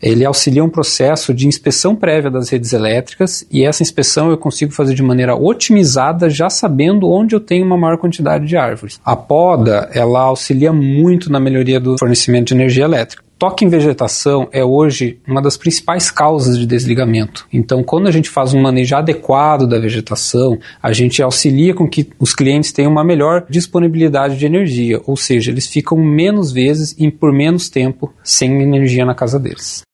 Ele auxilia um processo de inspeção prévia das redes elétricas, e essa inspeção eu consigo fazer de maneira otimizada, já sabendo onde eu tenho uma maior quantidade de árvores. A poda, ela auxilia muito na melhoria do fornecimento de energia elétrica. Toque em vegetação é hoje uma das principais causas de desligamento. Então, quando a gente faz um manejo adequado da vegetação, a gente auxilia com que os clientes tenham uma melhor disponibilidade de energia, ou seja, eles ficam menos vezes e por menos tempo sem energia na casa deles.